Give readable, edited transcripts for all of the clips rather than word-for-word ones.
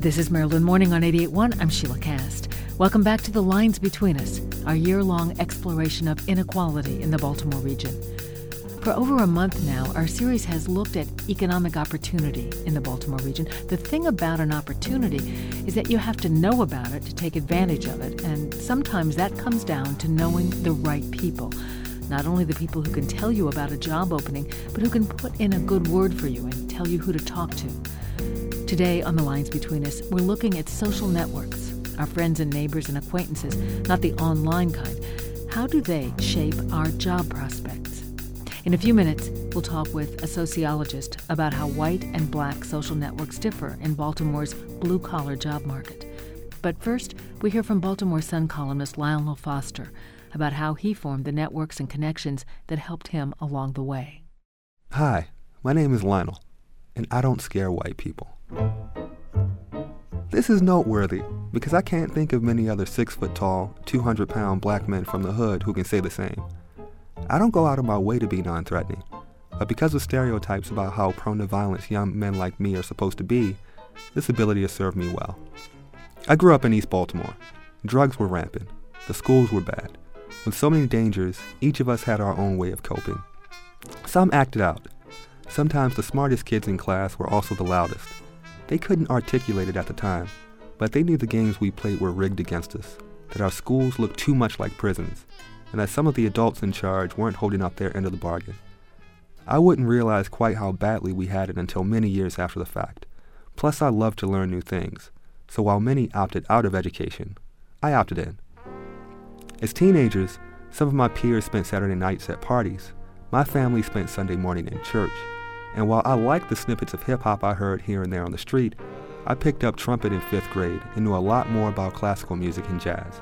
This is Maryland Morning on 88.1. I'm Sheila Cast. Welcome back to The Lines Between Us, our year-long exploration of inequality in the Baltimore region. For over a month now, our series has looked at economic opportunity in the Baltimore region. The thing about an opportunity is that you have to know about it to take advantage of it, and sometimes that comes down to knowing the right people. Not only the people who can tell you about a job opening, but who can put in a good word for you and tell you who to talk to. Today on The Lines Between Us, we're looking at social networks, our friends and neighbors and acquaintances, not the online kind. How do they shape our job prospects? In a few minutes, we'll talk with a sociologist about how white and black social networks differ in Baltimore's blue-collar job market. But first, we hear from Baltimore Sun columnist Lionel Foster about how he formed the networks and connections that helped him along the way. Hi, my name is Lionel, and I don't scare white people. This is noteworthy because I can't think of many other 6-foot-tall, 200-pound black men from the hood who can say the same. I don't go out of my way to be non-threatening, but because of stereotypes about how prone to violence young men like me are supposed to be, this ability has served me well. I grew up in East Baltimore. Drugs were rampant. The schools were bad. With so many dangers, each of us had our own way of coping. Some acted out. Sometimes the smartest kids in class were also the loudest. They couldn't articulate it at the time, but they knew the games we played were rigged against us, that our schools looked too much like prisons, and that some of the adults in charge weren't holding up their end of the bargain. I wouldn't realize quite how badly we had it until many years after the fact. Plus, I loved to learn new things, so while many opted out of education, I opted in. As teenagers, some of my peers spent Saturday nights at parties. My family spent Sunday morning in church. And while I liked the snippets of hip-hop I heard here and there on the street, I picked up trumpet in 5th grade and knew a lot more about classical music and jazz.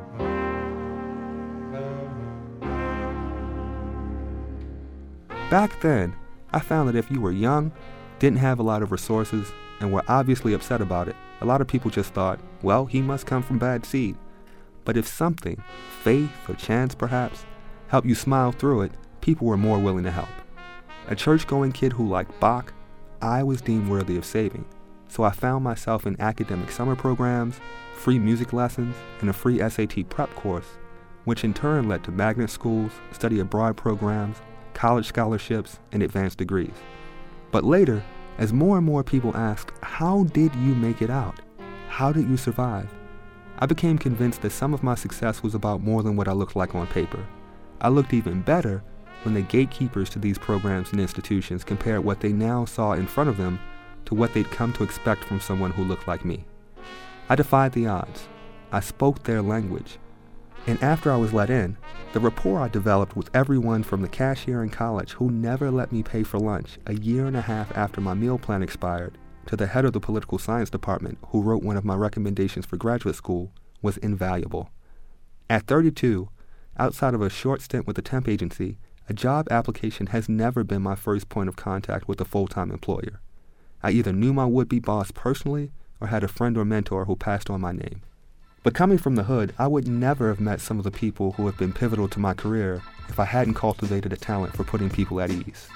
Back then, I found that if you were young, didn't have a lot of resources, and were obviously upset about it, a lot of people just thought, well, he must come from bad seed. But if something, faith or chance perhaps, helped you smile through it, people were more willing to help. A church-going kid who liked Bach, I was deemed worthy of saving, so I found myself in academic summer programs, free music lessons, and a free SAT prep course, which in turn led to magnet schools, study abroad programs, college scholarships, and advanced degrees. But later, as more and more people asked, how did you make it out? How did you survive? I became convinced that some of my success was about more than what I looked like on paper. I looked even better when the gatekeepers to these programs and institutions compared what they now saw in front of them to what they'd come to expect from someone who looked like me. I defied the odds. I spoke their language. And after I was let in, the rapport I developed with everyone from the cashier in college who never let me pay for lunch a year and a half after my meal plan expired, to the head of the political science department who wrote one of my recommendations for graduate school, was invaluable. At 32, outside of a short stint with a temp agency, a job application has never been my first point of contact with a full-time employer. I either knew my would-be boss personally or had a friend or mentor who passed on my name. But coming from the hood, I would never have met some of the people who have been pivotal to my career if I hadn't cultivated a talent for putting people at ease.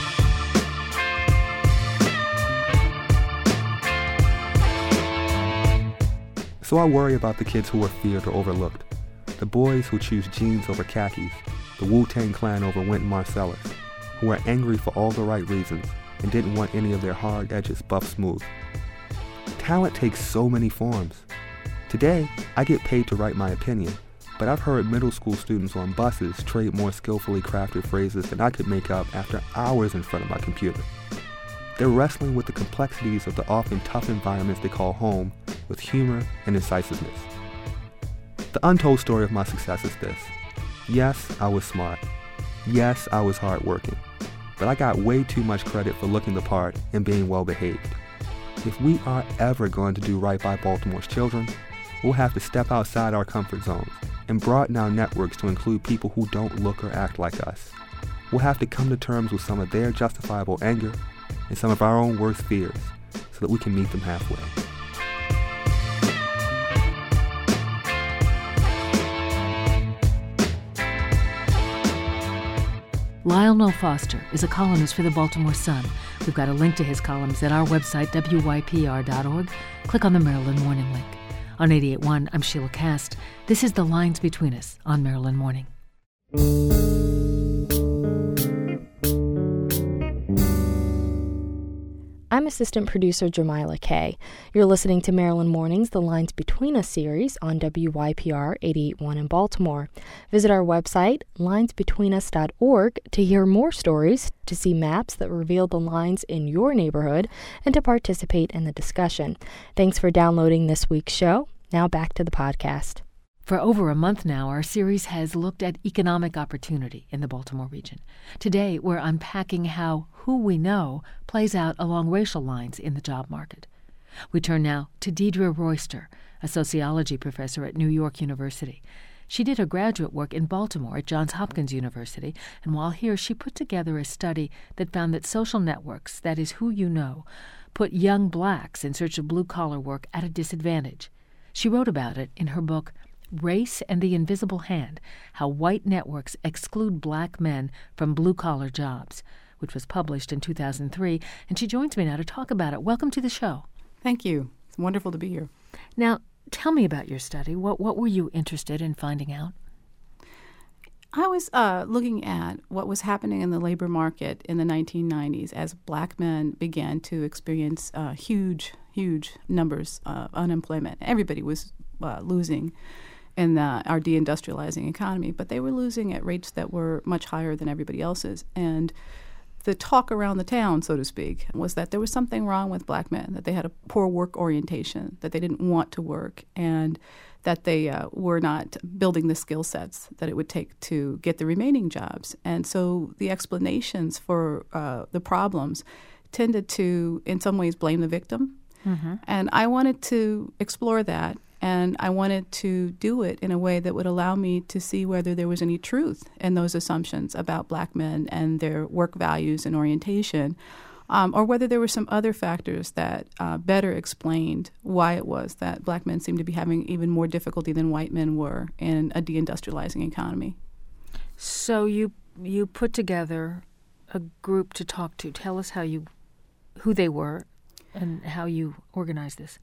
So I worry about the kids who are feared or overlooked, the boys who choose jeans over khakis, the Wu-Tang Clan over Wynton Marsalis, who are angry for all the right reasons and didn't want any of their hard edges buffed smooth. Talent takes so many forms. Today, I get paid to write my opinion, but I've heard middle school students on buses trade more skillfully crafted phrases than I could make up after hours in front of my computer. They're wrestling with the complexities of the often tough environments they call home with humor and incisiveness. The untold story of my success is this. Yes, I was smart. Yes, I was hardworking. But I got way too much credit for looking the part and being well behaved. If we are ever going to do right by Baltimore's children, we'll have to step outside our comfort zones and broaden our networks to include people who don't look or act like us. We'll have to come to terms with some of their justifiable anger and some of our own worst fears so that we can meet them halfway. Lionel Foster is a columnist for the Baltimore Sun. We've got a link to his columns at our website, wypr.org. Click on the Maryland Morning link. On 88.1, I'm Sheila Cast. This is The Lines Between Us on Maryland Morning. I'm assistant producer Jamila Kay. You're listening to Maryland Mornings, The Lines Between Us series on WYPR 88.1 in Baltimore. Visit our website, linesbetweenus.org, to hear more stories, to see maps that reveal the lines in your neighborhood, and to participate in the discussion. Thanks for downloading this week's show. Now back to the podcast. For over a month now, our series has looked at economic opportunity in the Baltimore region. Today, we're unpacking how who we know plays out along racial lines in the job market. We turn now to Deidre Royster, a sociology professor at New York University. She did her graduate work in Baltimore at Johns Hopkins University, and while here, she put together a study that found that social networks, that is, who you know, put young blacks in search of blue-collar work at a disadvantage. She wrote about it in her book, Race and the Invisible Hand, How White Networks Exclude Black Men from Blue-Collar Jobs, which was published in 2003, and she joins me now to talk about it. Welcome to the show. Thank you. It's wonderful to be here. Now, tell me about your study. What were you interested in finding out? I was looking at what was happening in the labor market in the 1990s as black men began to experience huge numbers of unemployment. Everybody was losing in our deindustrializing economy, but they were losing at rates that were much higher than everybody else's. And the talk around the town, so to speak, was that there was something wrong with black men, that they had a poor work orientation, that they didn't want to work, and that they were not building the skill sets that it would take to get the remaining jobs. And so the explanations for the problems tended to, in some ways, blame the victim. Mm-hmm. And I wanted to explore that. And I wanted to do it in a way that would allow me to see whether there was any truth in those assumptions about black men and their work values and orientation, or whether there were some other factors that better explained why it was that black men seemed to be having even more difficulty than white men were in a deindustrializing economy. So you put together a group to talk to. Tell us who they were and how you organized this.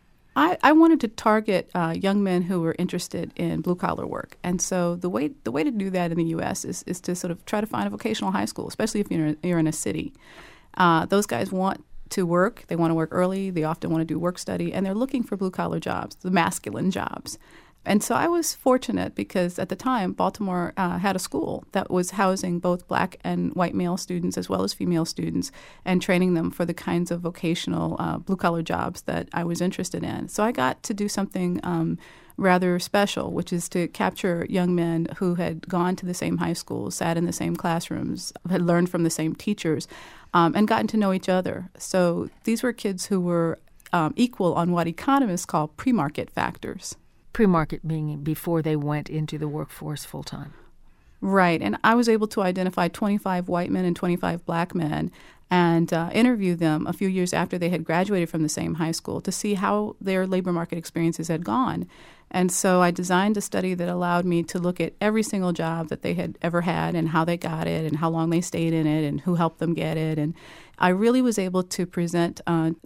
I wanted to target young men who were interested in blue-collar work. And so the way to do that in the U.S. is to sort of try to find a vocational high school, especially if you're in a city. Those guys want to work. They want to work early. They often want to do work study. And they're looking for blue-collar jobs, the masculine jobs. And so I was fortunate because at the time, Baltimore had a school that was housing both black and white male students as well as female students and training them for the kinds of vocational blue-collar jobs that I was interested in. So I got to do something rather special, which is to capture young men who had gone to the same high schools, sat in the same classrooms, had learned from the same teachers, and gotten to know each other. So these were kids who were equal on what economists call pre-market factors. Pre-market being before they went into the workforce full-time. Right. And I was able to identify 25 white men and 25 black men and interview them a few years after they had graduated from the same high school to see how their labor market experiences had gone. And so I designed a study that allowed me to look at every single job that they had ever had and how they got it and how long they stayed in it and who helped them get it. And I really was able to present,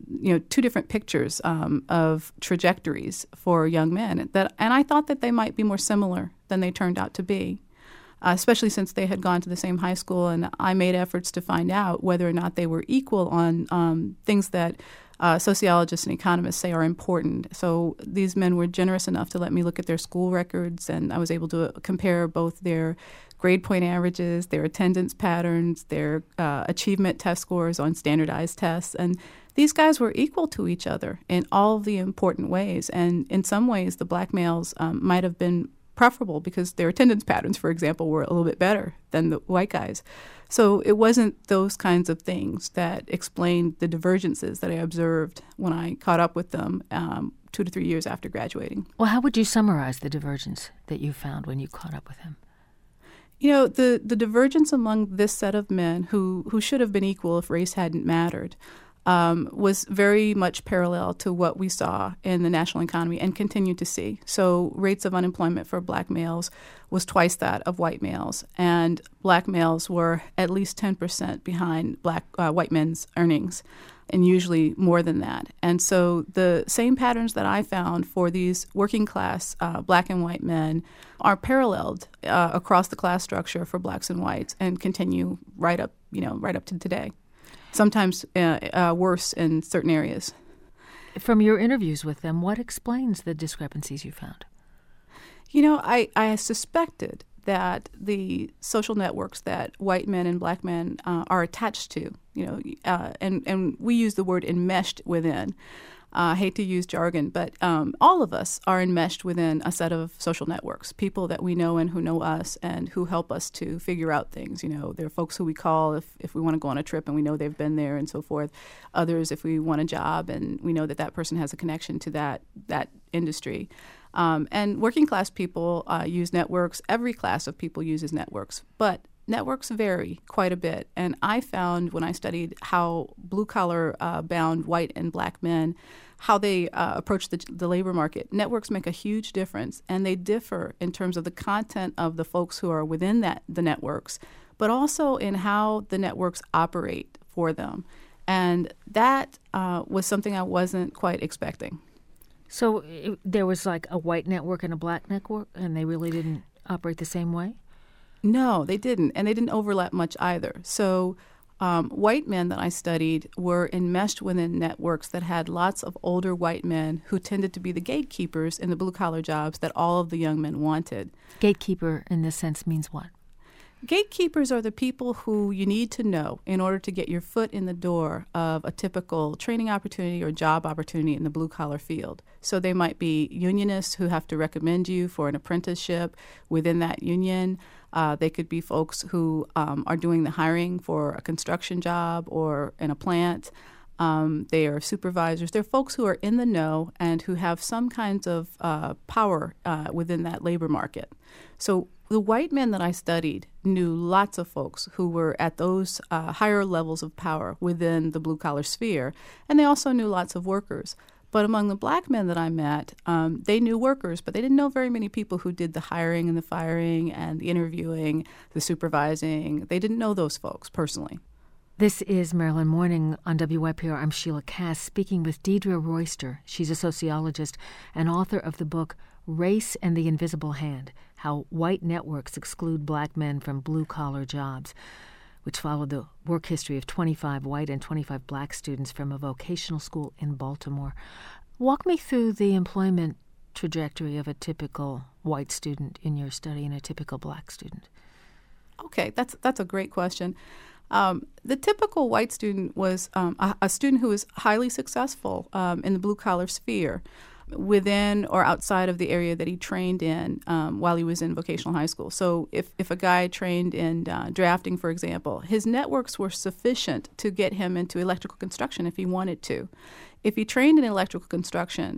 two different pictures of trajectories for young men. And I thought that they might be more similar than they turned out to be, especially since they had gone to the same high school. And I made efforts to find out whether or not they were equal on things that sociologists and economists say are important. So these men were generous enough to let me look at their school records, and I was able to compare both their grade point averages, their attendance patterns, their achievement test scores on standardized tests. And these guys were equal to each other in all of the important ways. And in some ways, the black males might have been preferable because their attendance patterns, for example, were a little bit better than the white guys. So it wasn't those kinds of things that explained the divergences that I observed when I caught up with them 2 to 3 years after graduating. Well, how would you summarize the divergence that you found when you caught up with him? You know, the divergence among this set of men who should have been equal if race hadn't mattered was very much parallel to what we saw in the national economy and continue to see. So rates of unemployment for black males was twice that of white males, and black males were at least 10% behind white men's earnings, and usually more than that. And so the same patterns that I found for these working class black and white men are paralleled across the class structure for blacks and whites, and continue right up to today. Sometimes worse in certain areas. From your interviews with them, what explains the discrepancies you found? I suspected that the social networks that white men and black men are attached to, and we use the word enmeshed within. I hate to use jargon, but all of us are enmeshed within a set of social networks, people that we know and who know us and who help us to figure out things. There are folks who we call if we want to go on a trip and we know they've been there and so forth. Others if we want a job and we know that person has a connection to that industry. And working class people use networks. Every class of people uses networks. But networks vary quite a bit. And I found when I studied how blue-collar bound white and black men, how they approach the labor market, networks make a huge difference. And they differ in terms of the content of the folks who are within the networks, but also in how the networks operate for them. And that was something I wasn't quite expecting. So there was like a white network and a black network, and they really didn't operate the same way? No, they didn't, and they didn't overlap much either. So white men that I studied were enmeshed within networks that had lots of older white men who tended to be the gatekeepers in the blue-collar jobs that all of the young men wanted. Gatekeeper in this sense means what? Gatekeepers are the people who you need to know in order to get your foot in the door of a typical training opportunity or job opportunity in the blue-collar field. So they might be unionists who have to recommend you for an apprenticeship within that union. They could be folks who are doing the hiring for a construction job or in a plant. They are supervisors. They're folks who are in the know and who have some kinds of power within that labor market. So the white men that I studied knew lots of folks who were at those higher levels of power within the blue-collar sphere, and they also knew lots of workers. But among the black men that I met, they knew workers, but they didn't know very many people who did the hiring and the firing and the interviewing, the supervising. They didn't know those folks personally. This is Maryland Morning on WYPR. I'm Sheila Cass, speaking with Deidre Royster. She's a sociologist and author of the book Race and the Invisible Hand, How White Networks Exclude Black Men from Blue-Collar Jobs, which followed the work history of 25 white and 25 black students from a vocational school in Baltimore. Walk me through the employment trajectory of a typical white student in your study and a typical black student. Okay, that's a great question. The typical white student was a student who was highly successful in the blue-collar sphere within or outside of the area that he trained in while he was in vocational high school. So if a guy trained in drafting, for example, his networks were sufficient to get him into electrical construction if he wanted to. If he trained in electrical construction,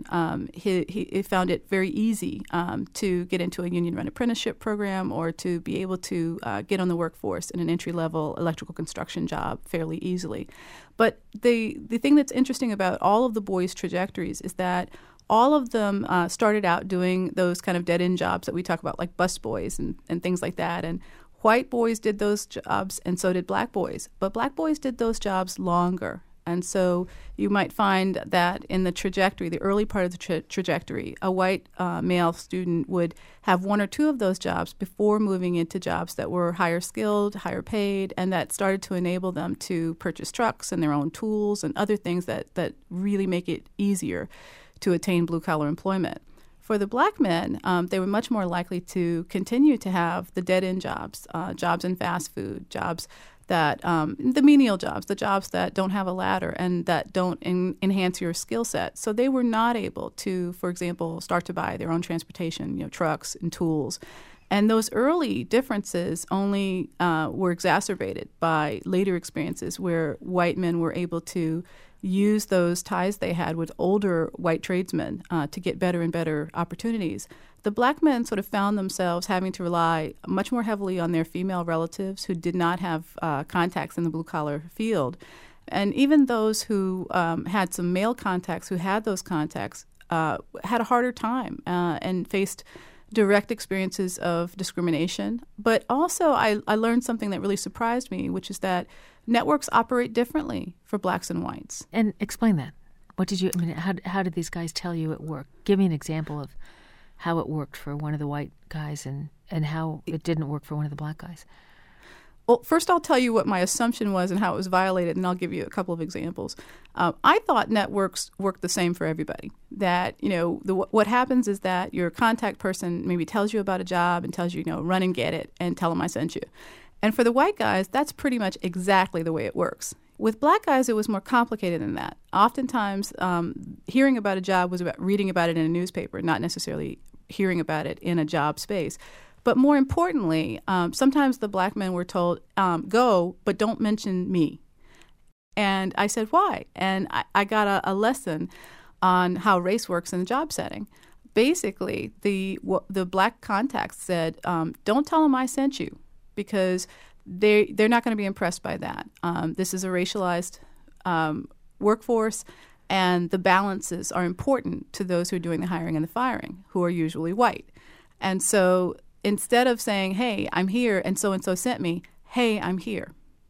he found it very easy to get into a union-run apprenticeship program or to be able to get on the workforce in an entry-level electrical construction job fairly easily. But the thing that's interesting about all of the boys' trajectories is that all of them started out doing those kind of dead-end jobs that we talk about, like bus boys and things like that. And white boys did those jobs, and so did black boys. But black boys did those jobs longer. And so you might find that in the trajectory, the early part of the trajectory, a white male student would have one or two of those jobs before moving into jobs that were higher skilled, higher paid, and that started to enable them to purchase trucks and their own tools and other things that really make it easier to attain blue-collar employment. For the black men, they were much more likely to continue to have the dead-end jobs, jobs in fast food, jobs that the menial jobs, the jobs that don't have a ladder and that don't enhance your skill set. So they were not able to, for example, start to buy their own transportation, trucks and tools. And those early differences only were exacerbated by later experiences where white men were able to use those ties they had with older white tradesmen to get better and better opportunities. The black men sort of found themselves having to rely much more heavily on their female relatives who did not have contacts in the blue-collar field. And even those who had some male contacts, who had those contacts, had a harder time and faced direct experiences of discrimination. But also I learned something that really surprised me, which is that networks operate differently for blacks and whites. And explain that. How did these guys tell you it worked? Give me an example of how it worked for one of the white guys and how it didn't work for one of the black guys. Well, first I'll tell you what my assumption was and how it was violated, and I'll give you a couple of examples. I thought networks worked the same for everybody. That, what happens is that your contact person maybe tells you about a job and tells you, run and get it and tell them I sent you. And for the white guys, that's pretty much exactly the way it works. With black guys, it was more complicated than that. Oftentimes, hearing about a job was about reading about it in a newspaper, not necessarily hearing about it in a job space. But more importantly, sometimes the black men were told, go, but don't mention me. And I said, why? And I got a lesson on how race works in the job setting. Basically, the black contacts said, don't tell them I sent you, because they're not going to be impressed by that. This is a racialized workforce, and the balances are important to those who are doing the hiring and the firing, who are usually white. And so instead of saying, hey, I'm here and so sent me, hey, I'm here.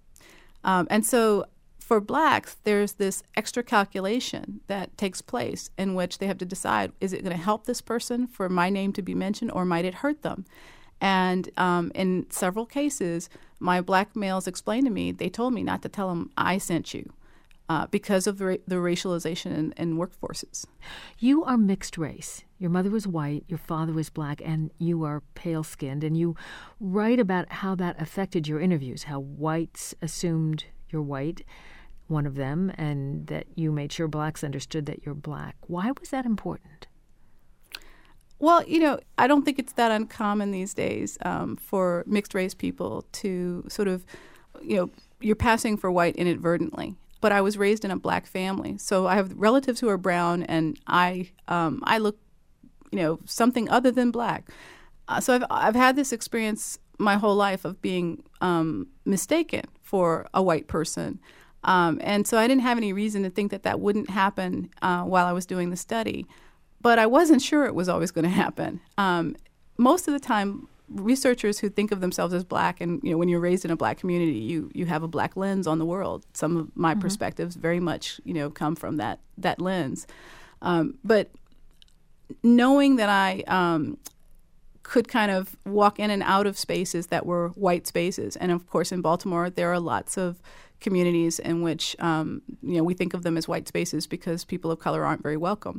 And so for blacks, there's this extra calculation that takes place in which they have to decide, is it going to help this person for my name to be mentioned, or might it hurt them? And in several cases, my black males explained to me, they told me not to tell them I sent you because of the racialization in workforces. You are mixed race. Your mother was white, your father was black, and you are pale-skinned. And you write about how that affected your interviews, how whites assumed you're white, one of them, and that you made sure blacks understood that you're black. Why was that important? Well, I don't think it's that uncommon these days for mixed-race people to sort of, you're passing for white inadvertently. But I was raised in a black family, so I have relatives who are brown, and I look, something other than black. So I've had this experience my whole life of being mistaken for a white person. And so I didn't have any reason to think that wouldn't happen while I was doing the study. But I wasn't sure it was always going to happen. Most of the time, researchers who think of themselves as black, and when you're raised in a black community, you have a black lens on the world. Some of my perspectives very much come from that lens. But knowing that I could kind of walk in and out of spaces that were white spaces, and of course in Baltimore there are lots of communities in which we think of them as white spaces because people of color aren't very welcome.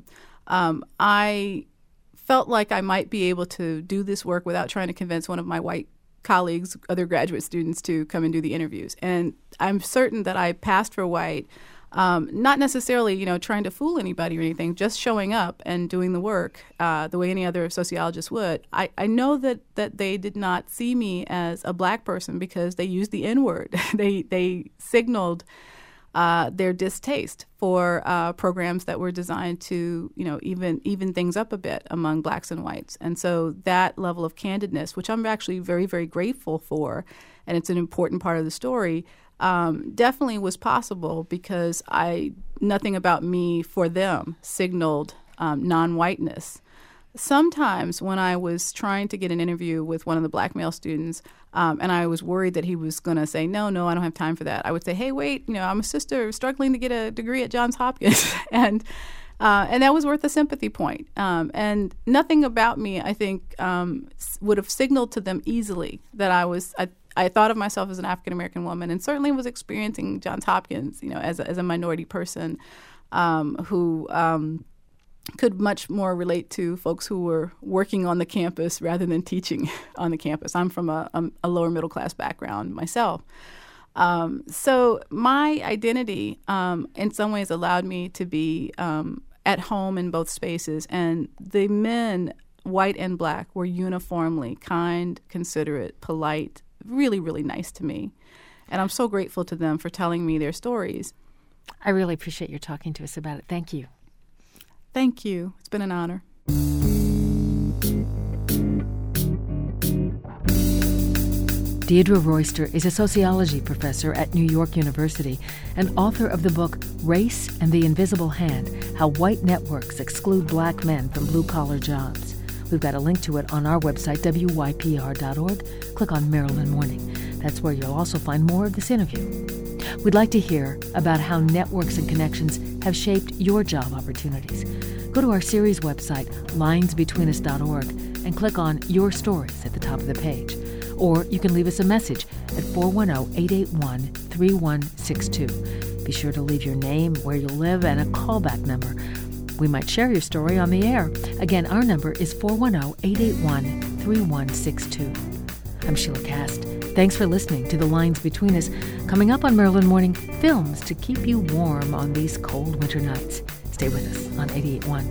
I felt like I might be able to do this work without trying to convince one of my white colleagues, other graduate students, to come and do the interviews. And I'm certain that I passed for white, not necessarily, trying to fool anybody or anything, just showing up and doing the work the way any other sociologist would. I know that they did not see me as a black person because they used the N-word. They signaled their distaste for programs that were designed to, even things up a bit among blacks and whites. And so that level of candidness, which I'm actually very, very grateful for, and it's an important part of the story, definitely was possible because nothing about me for them signaled non-whiteness. Sometimes when I was trying to get an interview with one of the black male students, and I was worried that he was going to say, no, I don't have time for that, I would say, hey, wait, I'm a sister struggling to get a degree at Johns Hopkins. and that was worth a sympathy point. And nothing about me, I think, would have signaled to them easily that I thought of myself as an African-American woman, and certainly was experiencing Johns Hopkins, as a minority person who could much more relate to folks who were working on the campus rather than teaching on the campus. I'm from a lower middle class background myself. So my identity in some ways allowed me to be at home in both spaces. And the men, white and black, were uniformly kind, considerate, polite, really, really nice to me. And I'm so grateful to them for telling me their stories. I really appreciate your talking to us about it. Thank you. Thank you. It's been an honor. Deirdre Royster is a sociology professor at New York University and author of the book Race and the Invisible Hand: How White Networks Exclude Black Men from Blue-Collar Jobs. We've got a link to it on our website, wypr.org. Click on Maryland Morning. That's where you'll also find more of this interview. We'd like to hear about how networks and connections have shaped your job opportunities. Go to our series website, linesbetweenus.org, and click on Your Stories at the top of the page. Or you can leave us a message at 410-881-3162. Be sure to leave your name, where you live, and a callback number. We might share your story on the air. Again, our number is 410-881-3162. I'm Sheila Cast. Thanks for listening to The Lines Between Us. Coming up on Maryland Morning, films to keep you warm on these cold winter nights. Stay with us on 88.1.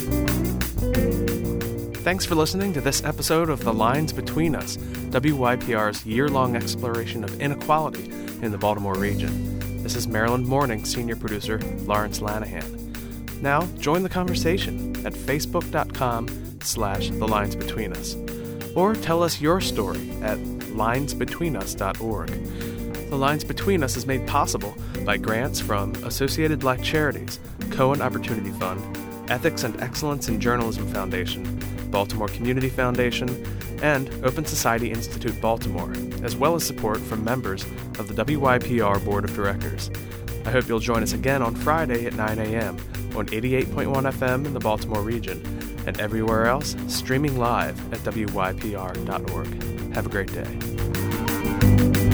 Thanks for listening to this episode of The Lines Between Us, WYPR's year-long exploration of inequality in the Baltimore region. This is Maryland Morning senior producer Lawrence Lanahan. Now, join the conversation at facebook.com/thelinesbetweenus. Or tell us your story at linesbetweenus.org. The Lines Between Us is made possible by grants from Associated Black Charities, Cohen Opportunity Fund, Ethics and Excellence in Journalism Foundation, Baltimore Community Foundation, and Open Society Institute Baltimore, as well as support from members of the WYPR Board of Directors. I hope you'll join us again on Friday at 9 a.m. on 88.1 FM in the Baltimore region, and everywhere else streaming live at wypr.org. Have a great day.